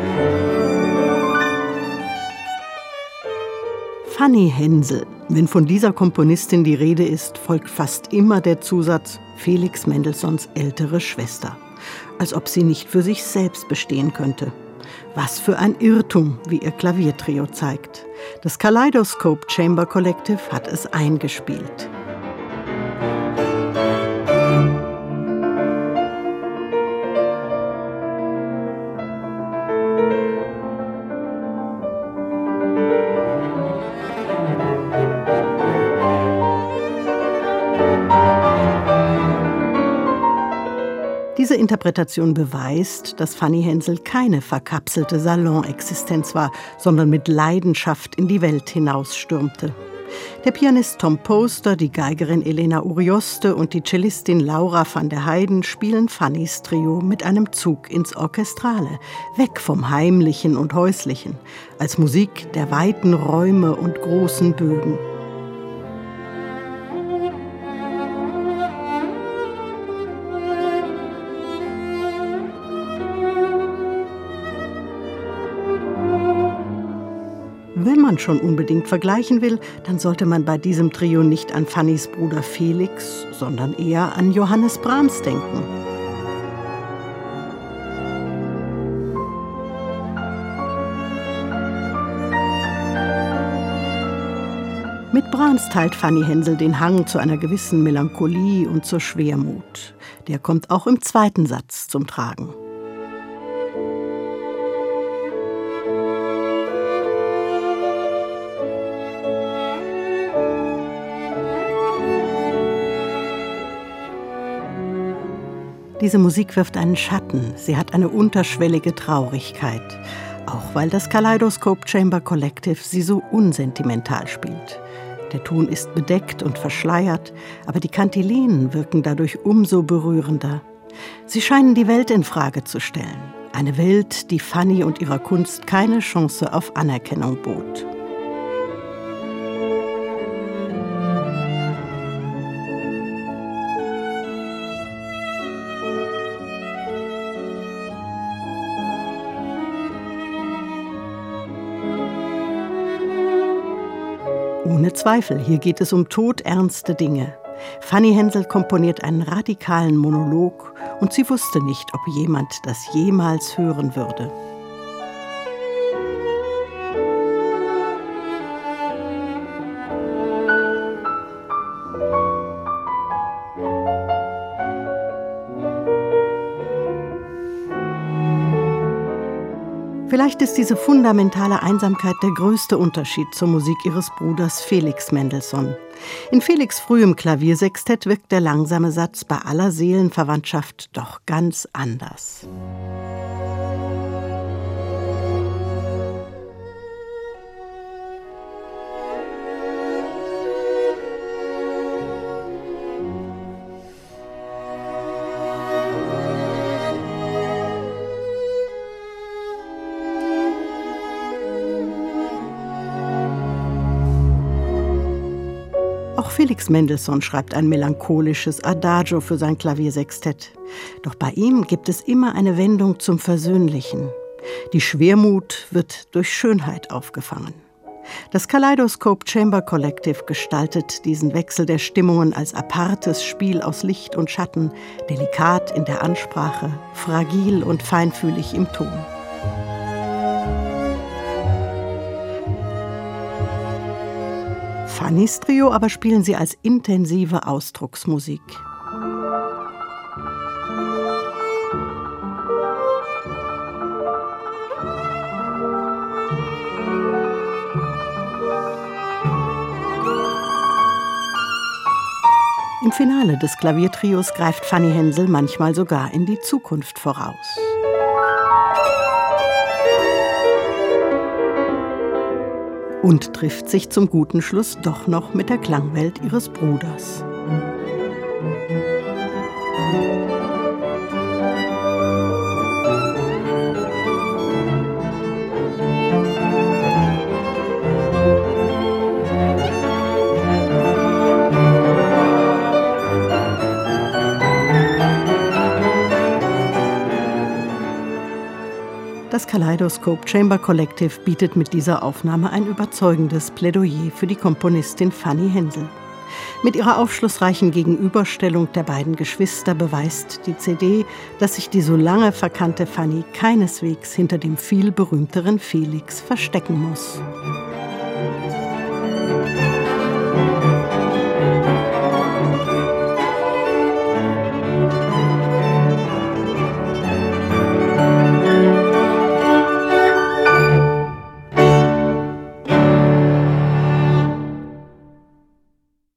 Fanny Hensel. Wenn von dieser Komponistin die Rede ist, folgt fast immer der Zusatz Felix Mendelssohns ältere Schwester. Als ob sie nicht für sich selbst bestehen könnte. Was für ein Irrtum, wie ihr Klaviertrio zeigt. Das Kaleidoscope Chamber Collective hat es eingespielt. Diese Interpretation beweist, dass Fanny Hensel keine verkapselte Salonexistenz war, sondern mit Leidenschaft in die Welt hinausstürmte. Der Pianist Tom Poster, die Geigerin Elena Urioste und die Cellistin Laura van der Heyden spielen Fannys Trio mit einem Zug ins Orchestrale, weg vom Heimlichen und Häuslichen, als Musik der weiten Räume und großen Bögen. Wenn man schon unbedingt vergleichen will, dann sollte man bei diesem Trio nicht an Fannys Bruder Felix, sondern eher an Johannes Brahms denken. Mit Brahms teilt Fanny Hensel den Hang zu einer gewissen Melancholie und zur Schwermut. Der kommt auch im zweiten Satz zum Tragen. Diese Musik wirft einen Schatten, sie hat eine unterschwellige Traurigkeit, auch weil das Kaleidoscope Chamber Collective sie so unsentimental spielt. Der Ton ist bedeckt und verschleiert, aber die Kantilenen wirken dadurch umso berührender. Sie scheinen die Welt in Frage zu stellen, eine Welt, die Fanny und ihrer Kunst keine Chance auf Anerkennung bot. Ohne Zweifel, hier geht es um todernste Dinge. Fanny Hensel komponiert einen radikalen Monolog und sie wusste nicht, ob jemand das jemals hören würde. Vielleicht ist diese fundamentale Einsamkeit der größte Unterschied zur Musik ihres Bruders Felix Mendelssohn. In Felix' frühem Klaviersextett wirkt der langsame Satz bei aller Seelenverwandtschaft doch ganz anders. Auch Felix Mendelssohn schreibt ein melancholisches Adagio für sein Klaviersextett. Doch bei ihm gibt es immer eine Wendung zum Versöhnlichen. Die Schwermut wird durch Schönheit aufgefangen. Das Kaleidoscope Chamber Collective gestaltet diesen Wechsel der Stimmungen als apartes Spiel aus Licht und Schatten, delikat in der Ansprache, fragil und feinfühlig im Ton. Fannys Trio aber spielen sie als intensive Ausdrucksmusik. Im Finale des Klaviertrios greift Fanny Hensel manchmal sogar in die Zukunft voraus. Und trifft sich zum guten Schluss doch noch mit der Klangwelt ihres Bruders. Das Kaleidoscope Chamber Collective bietet mit dieser Aufnahme ein überzeugendes Plädoyer für die Komponistin Fanny Hensel. Mit ihrer aufschlussreichen Gegenüberstellung der beiden Geschwister beweist die CD, dass sich die so lange verkannte Fanny keineswegs hinter dem viel berühmteren Felix verstecken muss.